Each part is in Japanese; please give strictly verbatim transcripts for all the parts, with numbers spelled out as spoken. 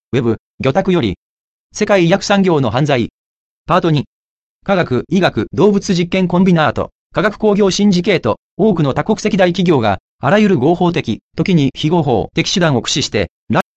ウェブ、魚拓より、世界医薬産業の犯罪。パートに。科学、医学、動物実験コンビナート、化学工業シンジケート、多くの多国籍大企業が、あらゆる合法的、時に非合法的手段を駆使して、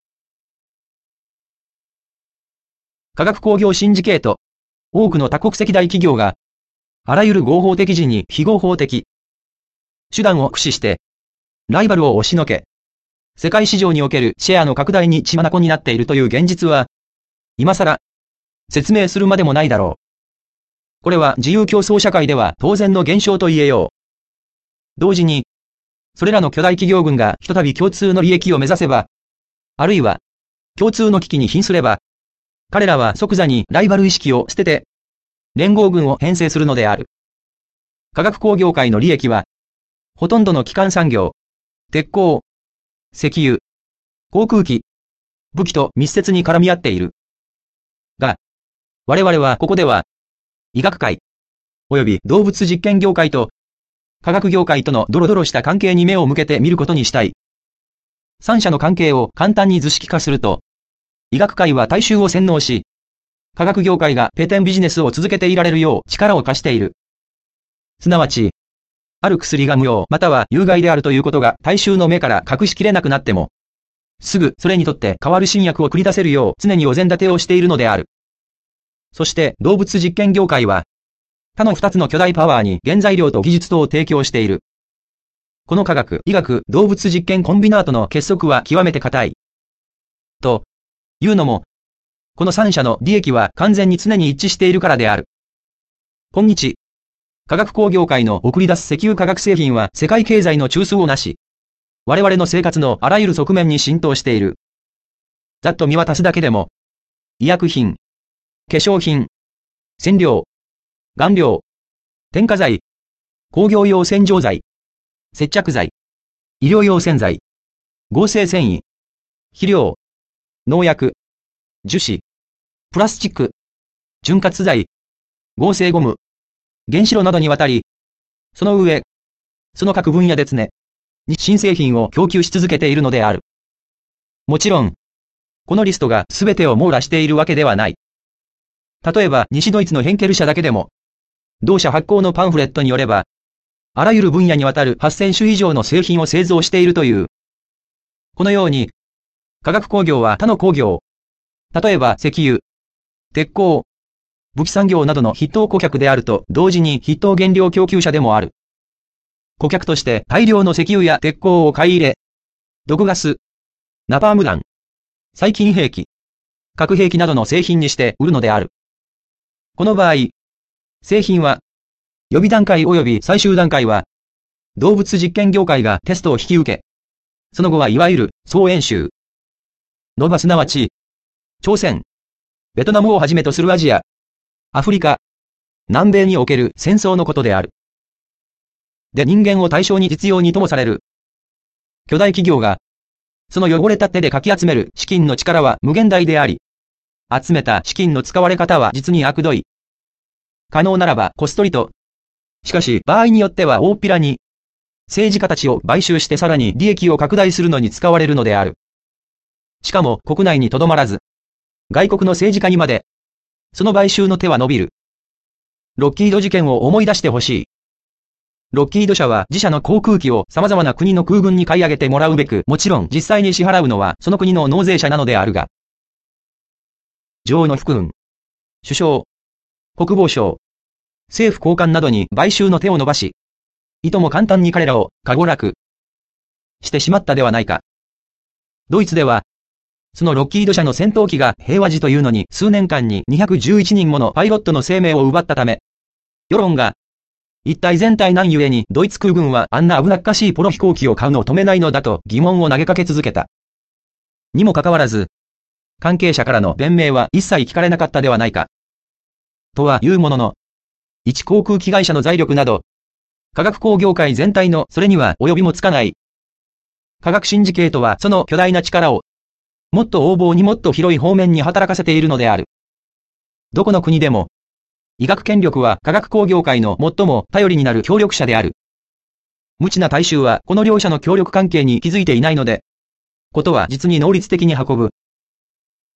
化学工業シンジケート、多くの多国籍大企業が、あらゆる合法的時に非合法的手段を駆使して、ライバルを押しのけ、世界市場におけるシェアの拡大に血眼になっているという現実は、今更、説明するまでもないだろう。これは自由競争社会では当然の現象と言えよう。同時に、それらの巨大企業群がひとたび共通の利益を目指せば、あるいは、共通の危機に瀕すれば、彼らは即座にライバル意識を捨てて、連合軍を編成するのである。化学工業界の利益は、ほとんどの基幹産業、鉄鋼、石油、航空機、武器と密接に絡み合っている。が、我々はここでは、医学界、及び動物実験業界と、科学業界とのドロドロした関係に目を向けてみることにしたい。三者の関係を簡単に図式化すると、医学界は大衆を洗脳し、科学業界がペテンビジネスを続けていられるよう力を貸している。すなわち、ある薬が無用または有害であるということが大衆の目から隠しきれなくなっても、すぐそれにとって代わる新薬を繰り出せるよう常にお膳立てをしているのである。そして動物実験業界は、他の二つの巨大パワーに原材料と技術とを提供している。この科学、医学、動物実験コンビナートの結束は極めて固い。というのも、この三者の利益は完全に常に一致しているからである。今日、化学工業界の送り出す石油化学製品は世界経済の中枢をなし、我々の生活のあらゆる側面に浸透している。ざっと見渡すだけでも、医薬品、化粧品、染料、顔料、添加剤、工業用洗浄剤、接着剤、医療用洗剤、合成繊維、肥料、農薬、樹脂、プラスチック、潤滑剤、合成ゴム、原子炉などにわたり、その上、その各分野で常に新製品を供給し続けているのである。もちろん、このリストが全てを網羅しているわけではない。例えば西ドイツのヘンケル社だけでも、同社発行のパンフレットによれば、あらゆる分野にわたるはっせん種以上の製品を製造しているという。このように、化学工業は他の工業、例えば石油、鉄鋼、武器産業などの筆頭顧客であると同時に筆頭原料供給者でもある。顧客として大量の石油や鉄鋼を買い入れ、毒ガス、ナパーム弾、細菌兵器、核兵器などの製品にして売るのである。この場合、製品は、予備段階及び最終段階は、動物実験業界がテストを引き受け、その後はいわゆる総演習。ノバすなわち、朝鮮、ベトナムをはじめとするアジア、アフリカ、南米における戦争のことである。で人間を対象に実用にともされる。巨大企業が、その汚れた手でかき集める資金の力は無限大であり、集めた資金の使われ方は実に悪どい。可能ならばこっそりと。しかし場合によっては大っぴらに、政治家たちを買収してさらに利益を拡大するのに使われるのである。しかも国内にとどまらず、外国の政治家にまで、その買収の手は伸びる。ロッキード事件を思い出してほしい。ロッキード社は自社の航空機を様々な国の空軍に買い上げてもらうべく、もちろん実際に支払うのはその国の納税者なのであるが、女王の副軍、首相、国防省、政府高官などに買収の手を伸ばし、いとも簡単に彼らをかご楽してしまったではないか。ドイツでは、そのロッキード社の戦闘機が平和時というのに数年間ににひゃくじゅういちにんものパイロットの生命を奪ったため、世論が、一体全体何故にドイツ空軍はあんな危なっかしいポロ飛行機を買うのを止めないのだと疑問を投げかけ続けた。にもかかわらず、関係者からの弁明は一切聞かれなかったではないか。とはいうものの、一航空機会社の財力など、化学工業界全体のそれには及びもつかない。化学シンジケートはその巨大な力を、もっと横暴にもっと広い方面に働かせているのである。どこの国でも、医学権力は化学工業界の最も頼りになる協力者である。無知な大衆はこの両者の協力関係に気づいていないので、ことは実に能率的に運ぶ。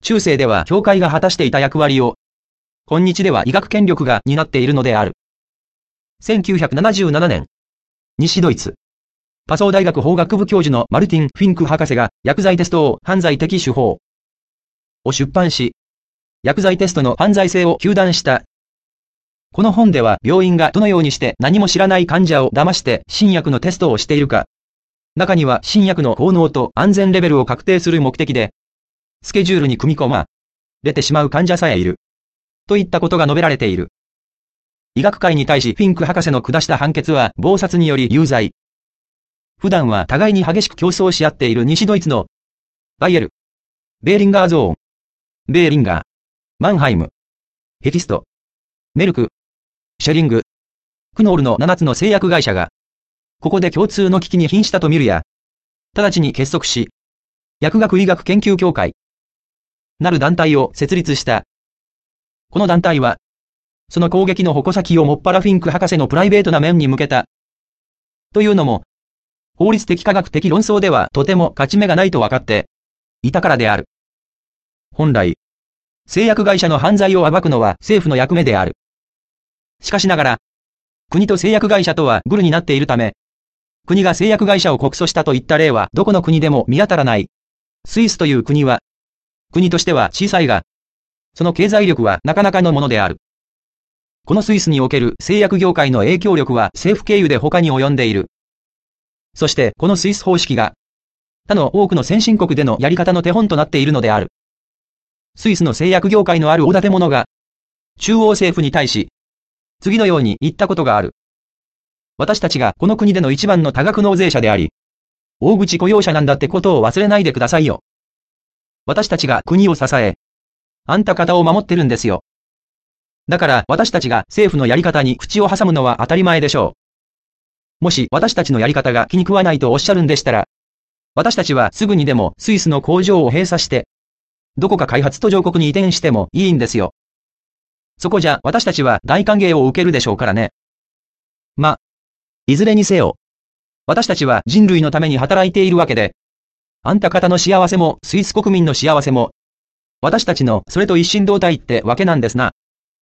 中世では教会が果たしていた役割を、今日では医学権力が担っているのである。せんきゅうひゃくななじゅうななねん、西ドイツ。パソー大学法学部教授のマルティン・フィンク博士が薬剤テストを犯罪的手法を出版し、薬剤テストの犯罪性を糾弾した。この本では病院がどのようにして何も知らない患者を騙して新薬のテストをしているか、中には新薬の効能と安全レベルを確定する目的で、スケジュールに組み込まれてしまう患者さえいる。といったことが述べられている。医学界に対しフィンク博士の下した判決は謀殺により有罪。普段は互いに激しく競争し合っている西ドイツのバイエル、ベーリンガーゾーン、ベーリンガー、マンハイム、ヘフィスト、メルク、シェリング、クノールのななつの製薬会社が、ここで共通の危機に瀕したと見るや、直ちに結束し、薬学医学研究協会、なる団体を設立した。この団体は、その攻撃の矛先をもっぱらフィンク博士のプライベートな面に向けた。というのも、法律的科学的論争ではとても勝ち目がないと分かっていたからである。本来、製薬会社の犯罪を暴くのは政府の役目である。しかしながら、国と製薬会社とはグルになっているため、国が製薬会社を告訴したといった例はどこの国でも見当たらない。スイスという国は、国としては小さいが、その経済力はなかなかのものである。このスイスにおける製薬業界の影響力は政府経由で他に及んでいる。そしてこのスイス方式が、他の多くの先進国でのやり方の手本となっているのである。スイスの製薬業界のある大建物が、中央政府に対し、次のように言ったことがある。私たちがこの国での一番の多額納税者であり、大口雇用者なんだってことを忘れないでくださいよ。私たちが国を支え、あんた方を守ってるんですよ。だから私たちが政府のやり方に口を挟むのは当たり前でしょう。もし私たちのやり方が気に食わないとおっしゃるんでしたら、私たちはすぐにでもスイスの工場を閉鎖して、どこか開発途上国に移転してもいいんですよ。そこじゃ私たちは大歓迎を受けるでしょうからね。ま、いずれにせよ、私たちは人類のために働いているわけで、あんた方の幸せもスイス国民の幸せも、私たちのそれと一心同体ってわけなんですな。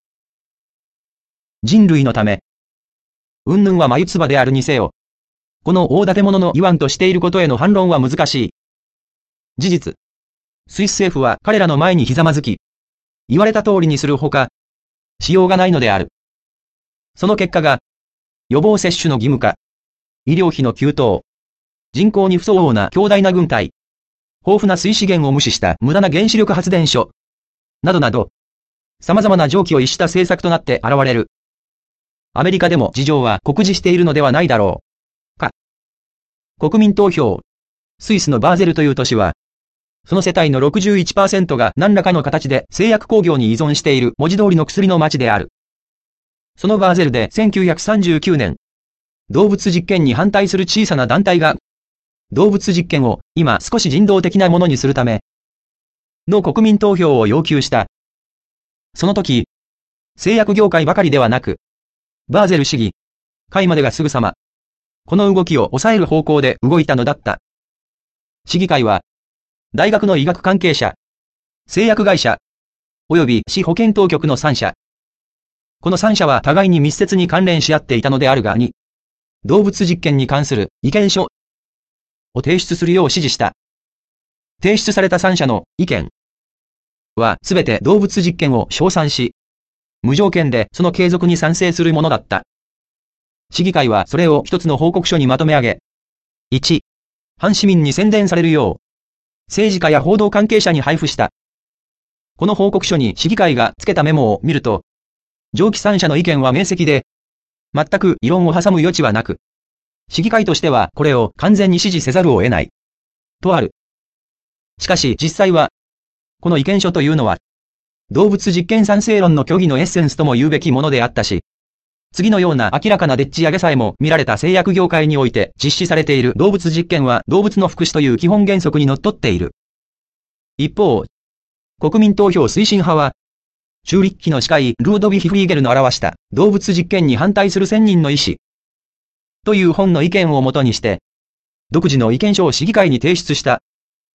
人類のため。云々は眉唾であるにせよ。この大建物の言わんとしていることへの反論は難しい。事実。スイス政府は彼らの前にひざまずき、言われた通りにするほか、しようがないのである。その結果が、予防接種の義務化、医療費の急騰、人口に不相応な強大な軍隊、豊富な水資源を無視した無駄な原子力発電所、などなど、様々な常軌を逸した政策となって現れる。アメリカでも事情は酷似しているのではないだろう。か。国民投票。スイスのバーゼルという都市は、その世帯の ろくじゅういちパーセント が何らかの形で製薬工業に依存している文字通りの薬の町である。そのバーゼルでせんきゅうひゃくさんじゅうきゅうねん、動物実験に反対する小さな団体が、動物実験を今少し人道的なものにするため、の国民投票を要求した。その時、製薬業界ばかりではなく、バーゼル市議会までがすぐさま、この動きを抑える方向で動いたのだった。市議会は、大学の医学関係者、製薬会社、及び市保健当局のさん社。このさん社は互いに密接に関連し合っていたのであるがに、動物実験に関する意見書を提出するよう指示した。提出されたさん社の意見はすべて動物実験を称賛し、無条件でその継続に賛成するものだった。市議会はそれを一つの報告書にまとめ上げ、いち、反市民に宣伝されるよう、政治家や報道関係者に配布した。この報告書に市議会がつけたメモを見ると、上記さん社の意見は明晰で、全く異論を挟む余地はなく、市議会としてはこれを完全に支持せざるを得ない。とある。しかし実際は、この意見書というのは、動物実験賛成論の虚偽のエッセンスとも言うべきものであったし、次のような明らかなでっち上げさえも見られた製薬業界において実施されている動物実験は動物の福祉という基本原則にのっとっている。一方、国民投票推進派は、チューリッヒの司会ルードヴィヒ・フリーゲルの表した動物実験に反対するせんにんの意思という本の意見をもとにして、独自の意見書を市議会に提出した。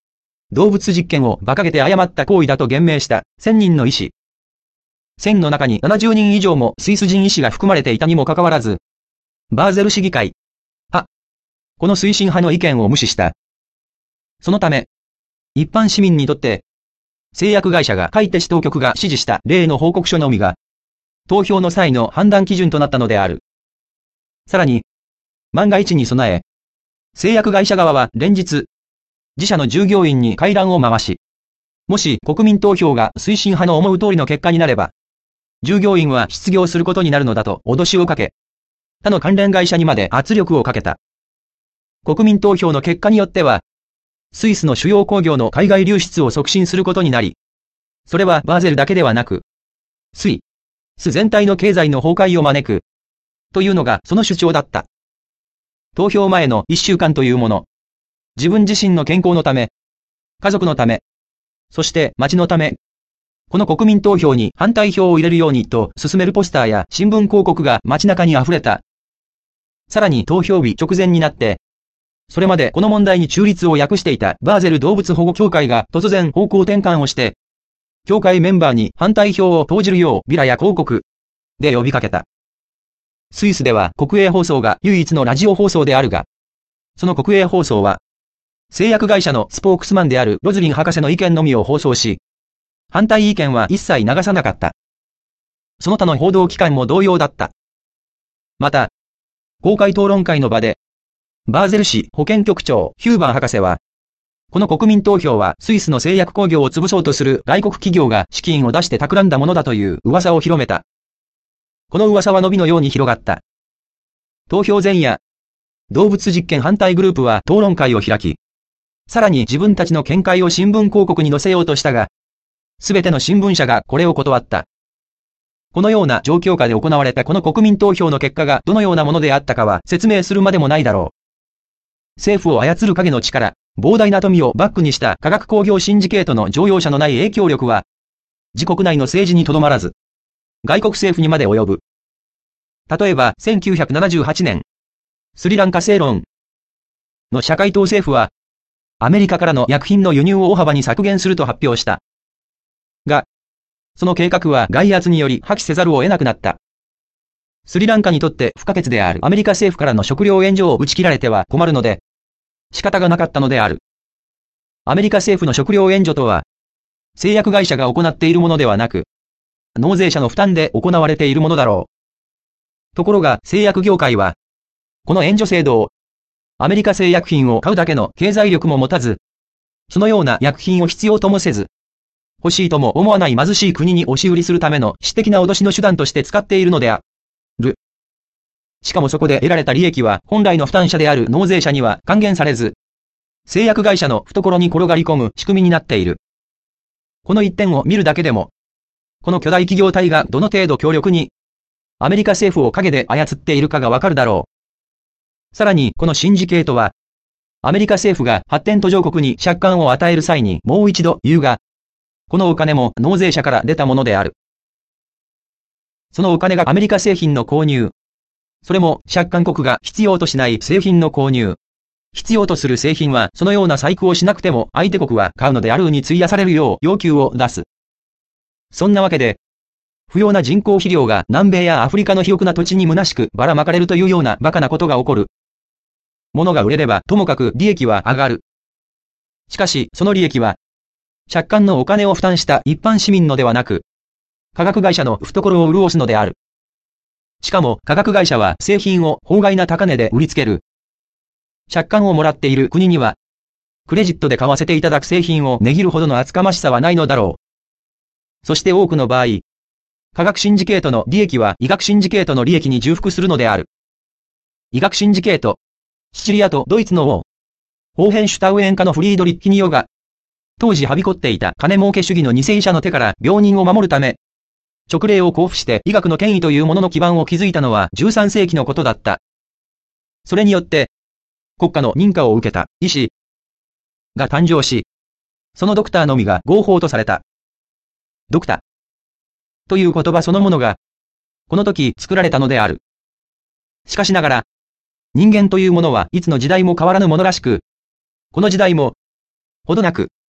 動物実験を馬鹿げて誤った行為だと言明したせんにんの医師。せんの中にななじゅうにん以上もスイス人医師が含まれていたにもかかわらず、バーゼル市議会は、この推進派の意見を無視した。そのため、一般市民にとって、製薬会社が書いて指導局が指示した例の報告書のみが、投票の際の判断基準となったのである。さらに、万が一に備え、製薬会社側は連日、自社の従業員に回覧を回し、もし国民投票が推進派の思う通りの結果になれば、従業員は失業することになるのだと脅しをかけ、他の関連会社にまで圧力をかけた。国民投票の結果によっては、スイスの主要工業の海外流出を促進することになり、それはバーゼルだけではなく、スイス全体の経済の崩壊を招く、というのがその主張だった。投票前のいっしゅうかんというもの、自分自身の健康のため、家族のため、そして町のため、この国民投票に反対票を入れるようにと進めるポスターや新聞広告が街中に溢れた。さらに投票日直前になって、それまでこの問題に中立を訳していたバーゼル動物保護協会が突然方向転換をして、協会メンバーに反対票を投じるようビラや広告で呼びかけた。スイスでは国営放送が唯一のラジオ放送であるが、その国営放送は、製薬会社のスポークスマンであるロズリン博士の意見のみを放送し、反対意見は一切流さなかった。その他の報道機関も同様だった。また、公開討論会の場で、バーゼル市保健局長ヒューバー博士は、この国民投票はスイスの製薬工業を潰そうとする外国企業が資金を出して企んだものだという噂を広めた。この噂は伸びのように広がった。投票前夜、動物実験反対グループは討論会を開き、さらに自分たちの見解を新聞広告に載せようとしたが、すべての新聞社がこれを断った。このような状況下で行われたこの国民投票の結果がどのようなものであったかは説明するまでもないだろう。政府を操る影の力、膨大な富をバックにした化学工業シンジケートの常容赦のない影響力は、自国内の政治にとどまらず、外国政府にまで及ぶ。例えばせんきゅうひゃくななじゅうはちねん、スリランカセイロンの社会党政府は、アメリカからの薬品の輸入を大幅に削減すると発表した。が、その計画は外圧により破棄せざるを得なくなった。スリランカにとって不可欠であるアメリカ政府からの食料援助を打ち切られては困るので、仕方がなかったのである。アメリカ政府の食料援助とは、製薬会社が行っているものではなく、納税者の負担で行われているものだろう。ところが製薬業界は、この援助制度を、アメリカ製薬品を買うだけの経済力も持たず、そのような薬品を必要ともせず、欲しいとも思わない貧しい国に押し売りするための私的な脅しの手段として使っているのである。しかもそこで得られた利益は本来の負担者である納税者には還元されず、製薬会社の懐に転がり込む仕組みになっている。この一点を見るだけでも、この巨大企業体がどの程度強力に、アメリカ政府を陰で操っているかがわかるだろう。さらに、このシンジケートは、アメリカ政府が発展途上国に借款を与える際にもう一度言うが、このお金も納税者から出たものである。そのお金がアメリカ製品の購入。それも借款国が必要としない製品の購入。必要とする製品はそのような細工をしなくても相手国は買うのであるに費やされるよう要求を出す。そんなわけで、不要な人工肥料が南米やアフリカの肥沃な土地に虚しくばらまかれるというような馬鹿なことが起こる。物が売れればともかく利益は上がる。しかしその利益は、借款のお金を負担した一般市民のではなく、化学会社の懐を潤すのである。しかも化学会社は製品を法外な高値で売りつける。借款をもらっている国には、クレジットで買わせていただく製品を値切るほどの厚かましさはないのだろう。そして多くの場合、化学シンジケートの利益は医学シンジケートの利益に重複するのである。医学シンジケート、シチリアとドイツの王、ホーヘンシュタウエン家のフリードリッヒニオが、当時はびこっていた金儲け主義の偽医者の手から病人を守るため、勅令を交付して医学の権威というものの基盤を築いたのはじゅうさんせいきのことだった。それによって、国家の認可を受けた医師が誕生し、そのドクターのみが合法とされた。ドクターという言葉そのものが、この時作られたのである。しかしながら、人間というものはいつの時代も変わらぬものらしく、この時代も、ほどなく、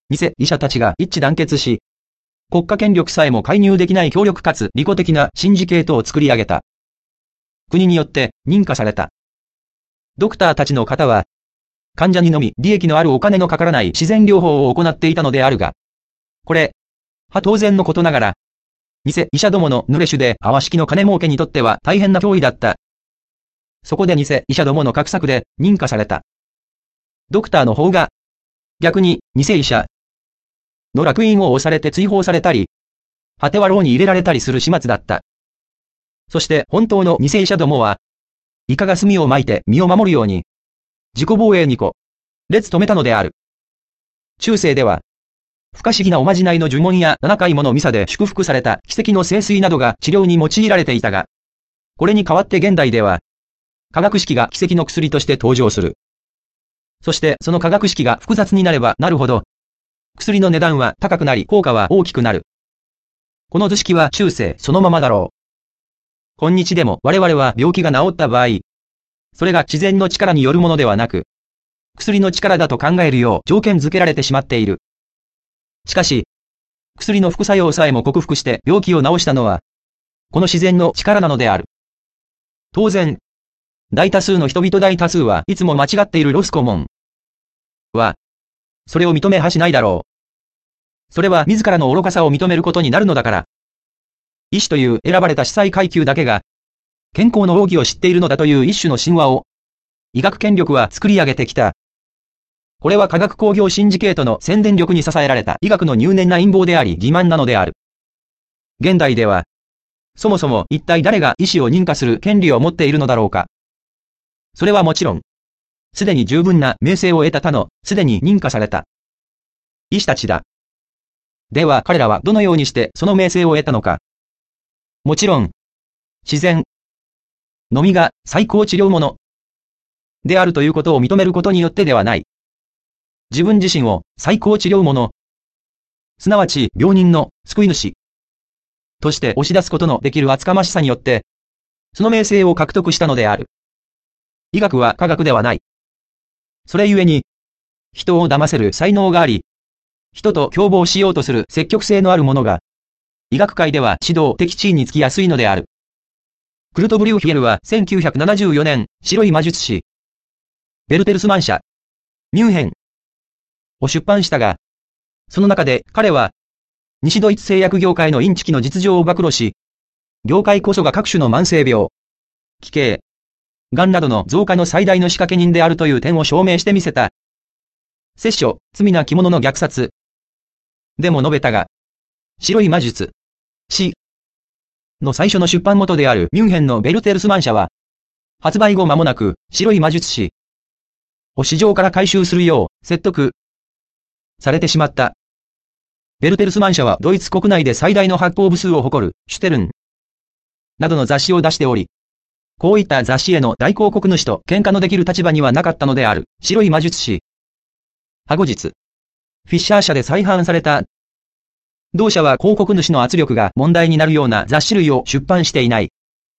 偽医者たちが一致団結し、国家権力さえも介入できない強力かつ利己的なシンジケートを作り上げた。国によって認可された。ドクターたちの方は、患者にのみ利益のあるお金のかからない自然療法を行っていたのであるが、これ、は当然のことながら、偽医者どもの濡れ手で泡式の金儲けにとっては大変な脅威だった。そこで偽医者どもの画策で認可された。ドクターの方が、逆に偽医者の烙印を押されて追放されたり、果ては牢に入れられたりする始末だった。そして本当の偽医者どもは、イカが炭を撒いて身を守るように、自己防衛にこ、列止めたのである。中世では、不可思議なおまじないの呪文や七回ものミサで祝福された奇跡の聖水などが治療に用いられていたが、これに代わって現代では、化学式が奇跡の薬として登場する。そしてその化学式が複雑になればなるほど、薬の値段は高くなり効果は大きくなる。この図式は中世そのままだろう。今日でも我々は病気が治った場合、それが自然の力によるものではなく、薬の力だと考えるよう条件付けられてしまっている。しかし、薬の副作用さえも克服して病気を治したのは、この自然の力なのである。当然、大多数の人々大多数はいつも間違っているロスコモンは、それを認めはしないだろう。それは自らの愚かさを認めることになるのだから。医師という選ばれた司祭階級だけが、健康の奥義を知っているのだという一種の神話を、医学権力は作り上げてきた。これは科学工業シンジケートの宣伝力に支えられた医学の入念な陰謀であり欺瞞なのである。現代では、そもそも一体誰が医師を認可する権利を持っているのだろうか。それはもちろん、すでに十分な名声を得た他の、すでに認可された医師たちだ。では彼らはどのようにしてその名声を得たのか。もちろん、自然のみが最高治療者であるということを認めることによってではない。自分自身を最高治療者、すなわち病人の救い主として押し出すことのできる厚かましさによって、その名声を獲得したのである。医学は科学ではない。それゆえに、人を騙せる才能があり、人と共謀しようとする積極性のある者が、医学界では指導的地位につきやすいのである。クルト・ブリューフィエルはせんきゅうひゃくななじゅうよねん、白い魔術師、ベルテルスマン社、ミュンヘンを出版したが、その中で彼は、西ドイツ製薬業界のインチキの実情を暴露し、業界こそが各種の慢性病、奇形、癌などの増加の最大の仕掛け人であるという点を証明してみせた。摂書、罪な着物の虐殺。でも述べたが、白い魔術、死の最初の出版元であるミュンヘンのベルテルスマン社は、発売後間もなく白い魔術師を市場から回収するよう説得されてしまった。ベルテルスマン社はドイツ国内で最大の発行部数を誇るシュテルンなどの雑誌を出しており、こういった雑誌への大広告主と喧嘩のできる立場にはなかったのである白い魔術師。は後日、フィッシャー社で再販された。同社は広告主の圧力が問題になるような雑誌類を出版していない。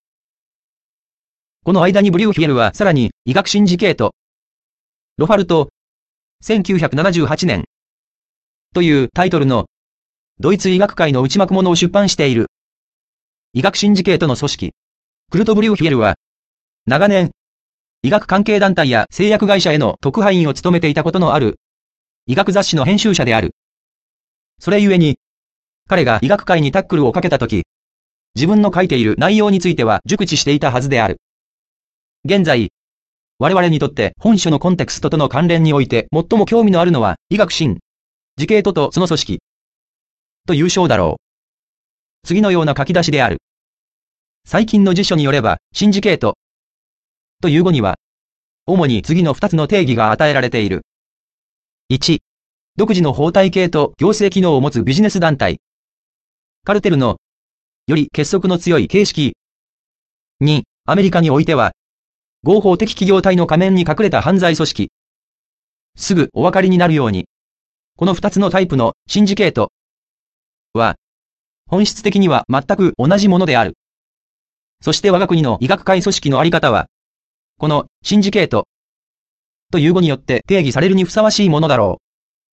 この間にブリューフィエルはさらに医学シンジケート、ロファルト、せんきゅうひゃくななじゅうはちねんというタイトルのドイツ医学界の内幕物を出版している。医学シンジケートの組織、クルト・ブリューフィエルは、長年、医学関係団体や製薬会社への特派員を務めていたことのある、医学雑誌の編集者である。それゆえに、彼が医学界にタックルをかけたとき、自分の書いている内容については熟知していたはずである。現在、我々にとって本書のコンテクストとの関連において最も興味のあるのは、医学シンジケートとその組織、という章だろう。次のような書き出しである。最近の辞書によれば、シンジケートという語には、主に次のふたつの定義が与えられている。いち、独自の法体系と行政機能を持つビジネス団体。カルテルの、より結束の強い形式。に、アメリカにおいては、合法的企業体の仮面に隠れた犯罪組織。すぐお分かりになるように、このふたつのタイプのシンジケートは、本質的には全く同じものである。そして我が国の医学会組織のあり方は、このシンジケートという語によって定義されるにふさわしいものだろう。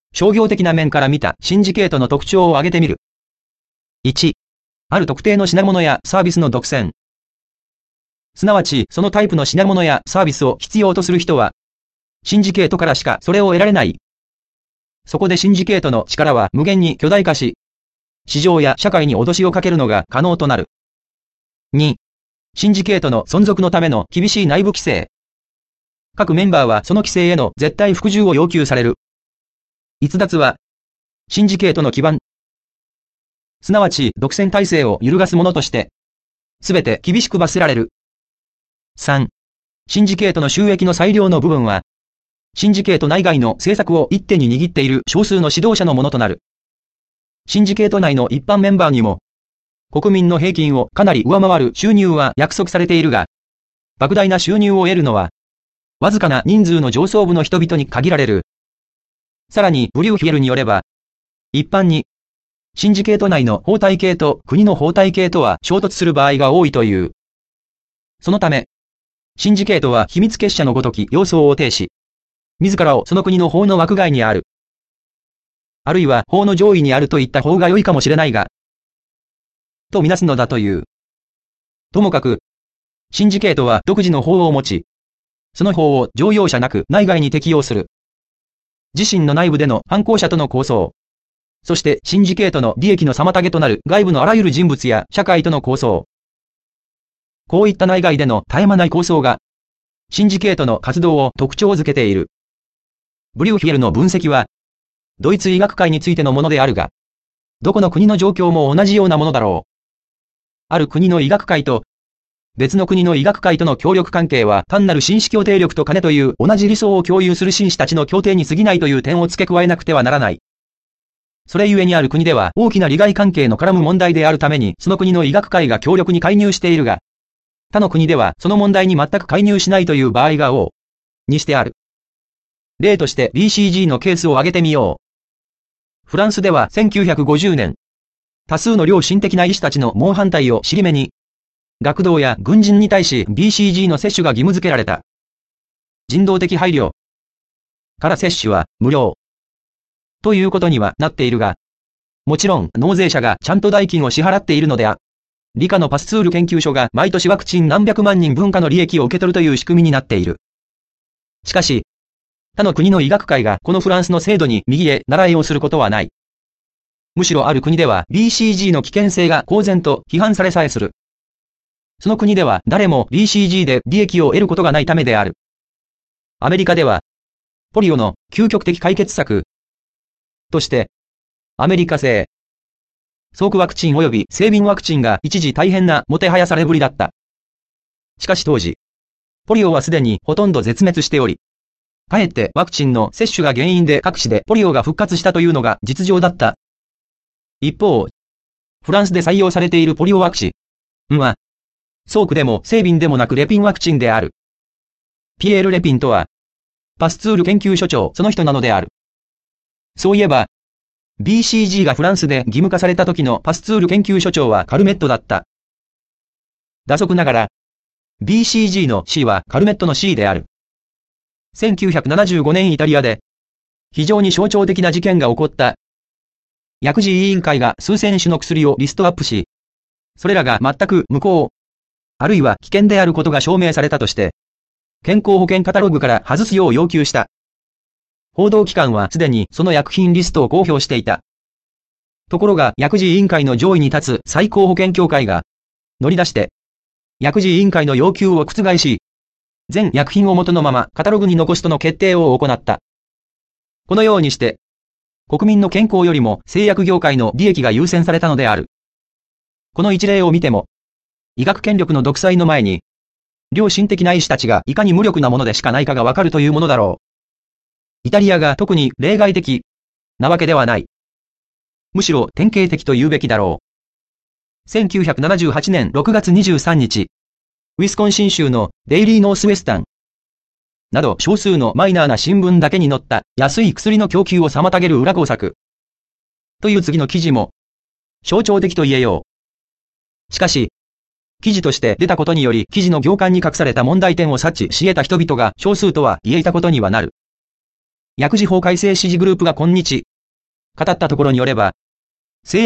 商業的な面から見たシンジケートの特徴を挙げてみる。いち、ある特定の品物やサービスの独占。すなわち、そのタイプの品物やサービスを必要とする人は、シンジケートからしかそれを得られない。そこでシンジケートの力は無限に巨大化し、市場や社会に脅しをかけるのが可能となる。に、シンジケートの存続のための厳しい内部規制。各メンバーはその規制への絶対服従を要求される。逸脱は、シンジケートの基盤。すなわち、独占体制を揺るがすものとして、すべて厳しく罰せられる。さん、シンジケートの収益の最良の部分は、シンジケート内外の政策を一手に握っている少数の指導者のものとなる。シンジケート内の一般メンバーにも、国民の平均をかなり上回る収入は約束されているが、莫大な収入を得るのは、わずかな人数の上層部の人々に限られる。さらに、ブリューヒエルによれば、一般に、シンジケート内の法体系と国の法体系とは衝突する場合が多いという。そのため、シンジケートは秘密結社のごとき様相を呈し、自らをその国の法の枠外にある。あるいは法の上位にあるといった方が良いかもしれないが、とみなすのだという。ともかく、シンジケートは独自の法を持ち、その法を常用者なく内外に適用する。自身の内部での反抗者との抗争。そしてシンジケートの利益の妨げとなる外部のあらゆる人物や社会との抗争。こういった内外での絶え間ない抗争が、シンジケートの活動を特徴づけている。ブリューヒエルの分析は、ドイツ医学会についてのものであるが、どこの国の状況も同じようなものだろう。ある国の医学会と、別の国の医学会との協力関係は単なる紳士協定力と金という同じ理想を共有する紳士たちの協定に過ぎないという点を付け加えなくてはならない。それゆえにある国では大きな利害関係の絡む問題であるためにその国の医学会が協力に介入しているが、他の国ではその問題に全く介入しないという場合が多にしてある。例として ビーシージー のケースを挙げてみよう。フランスではせんきゅうひゃくごじゅうねん、多数の良心的な医師たちの猛反対を尻目に、学童や軍人に対し ビーシージー の接種が義務付けられた。人道的配慮から接種は無料ということにはなっているが、もちろん納税者がちゃんと代金を支払っているのであ、理科のパスツール研究所が毎年ワクチン何百万人分かの利益を受け取るという仕組みになっている。しかし、他の国の医学会がこのフランスの制度に右へ習いをすることはない。むしろある国では ビーシージー の危険性が公然と批判されさえする。その国では誰も ビーシージー で利益を得ることがないためである。アメリカでは、ポリオの究極的解決策として、アメリカ製ソークワクチン及び性敏ワクチンが一時大変なもてはやされぶりだった。しかし当時、ポリオはすでにほとんど絶滅しており、かえってワクチンの接種が原因で各地でポリオが復活したというのが実情だった。一方、フランスで採用されているポリオワクチンは、ソークでも性敏でもなくレピンワクチンである。ピエール・レピンとは、パスツール研究所長その人なのである。そういえば、ビーシージー がフランスで義務化された時のパスツール研究所長はカルメットだった。打足ながら、ビーシージー の C はカルメットの C である。せんきゅうひゃくななじゅうごねんイタリアで、非常に象徴的な事件が起こった。薬事委員会が数千種の薬をリストアップし、それらが全く無効、あるいは危険であることが証明されたとして、健康保険カタログから外すよう要求した。報道機関はすでにその薬品リストを公表していた。ところが薬事委員会の上位に立つ最高保険協会が乗り出して、薬事委員会の要求を覆し、全薬品を元のままカタログに残すとの決定を行った。このようにして、国民の健康よりも製薬業界の利益が優先されたのである。この一例を見ても、医学権力の独裁の前に、良心的な医師たちがいかに無力なものでしかないかがわかるというものだろう。イタリアが特に例外的なわけではない。むしろ典型的と言うべきだろう。せんきゅうひゃくななじゅうはちねんろくがつにじゅうさんにち、ウィスコンシン州のデイリーノースウェスタンなど少数のマイナーな新聞だけに載った安い薬の供給を妨げる裏工作という次の記事も象徴的と言えよう。しかし、記事として出たことにより記事の行間に隠された問題点を察知し得た人々が少数とは言えたことにはなる。 薬事法改正支持グループが今日、語ったところによれば、